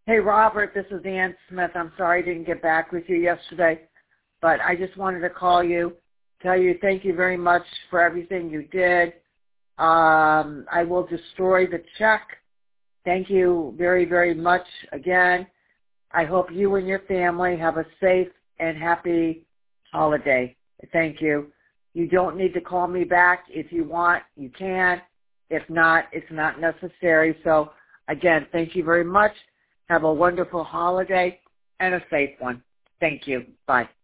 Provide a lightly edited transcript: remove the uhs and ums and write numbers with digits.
Hey, Robert, this is Ann Smith. I'm sorry I didn't get back with you yesterday, but I just wanted to call you, tell you thank you very much for everything you did. I will destroy the check. Thank you very, very much again. I hope you and your family have a safe and happy holiday. Thank you. You don't need to call me back. If you want, you can. If not, it's not necessary. So, again, thank you very much. Have a wonderful holiday and a safe one. Thank you. Bye.